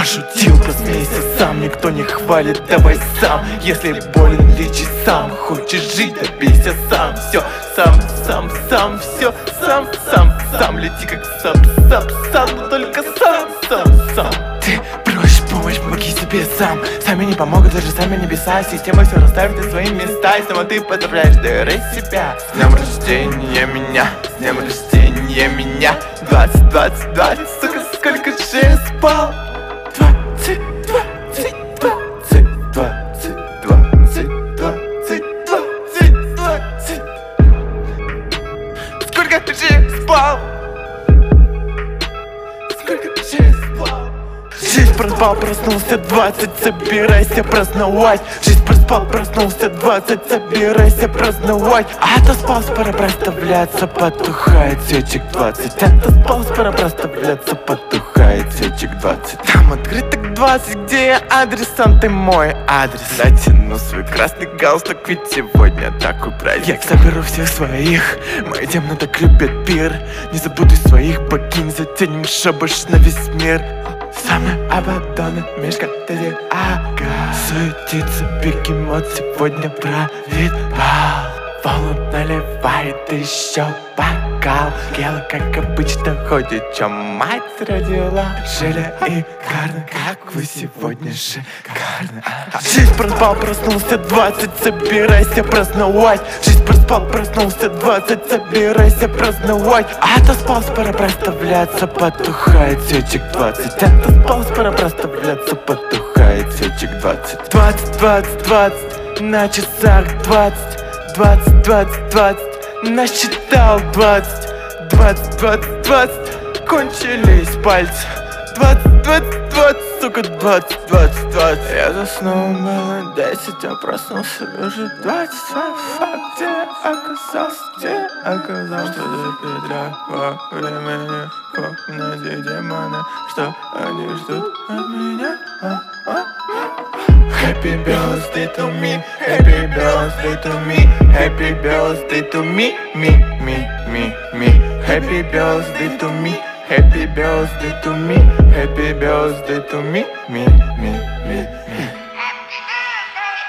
Пошутил, посмейся сам, никто не хвалит, давай сам. Если болен, лечи сам, хочешь жить, добейся сам. Все, сам, все, сам. Лети как сам, но только сам. Ты просишь помощь, помоги себе сам. Сами не помогут, даже сами небеса. Система все расставит на свои места. И снова ты поздравляешь, дари себя. С днем рождения меня, с днем рождения меня. 20, сука, сколько же я спал? 20. Сколько же я спал? Сколько же я спал? Жизнь проспал, проснулся 20, собирайся праздновать. Жизнь проспал, проснулся 20, собирайся праздновать. А то спал, пора проставляться, потухает светчик 20. А то спал, пора проставляться, потухает светчик 20. Там открыток 20, где я адрес, сам ты мой адрес. Натяну свой красный галстук, ведь сегодня такой праздник. Я соберу всех своих, мы идем на так любят пир. Не забуду своих богинь, затянем шабаш на весь мир. Самый Абаддон, Мишка, ты ага. Суетится бегемот, сегодня правит бал. Волн наливает еще бокал. Гела, как обычно, ходит, чем мать родила. Желя и Карна, как вы сегодня шикарны. Жизнь проспал, проснулся 20, собирайся праздновать. Жизнь проспал, проснулся 20, собирайся праздновать. А то спал, пора проставляться, потухает светчик 20. А то спал, пора проставляться, потухает светчик 20. 20, на часах 20. 20, насчитал 20, кончились пальцы. 20, сука, 20. Я заснул, было 10, а проснулся уже 20. Факт, где оказался, что за Петра во времени комнате демоны, что они ждут от меня. Happy birthday to me, happy birthday to me, happy birthday to me. Happy birthday to me, happy birthday to me, happy birthday to me.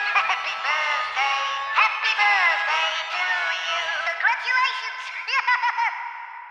Happy birthday to you. Congratulations.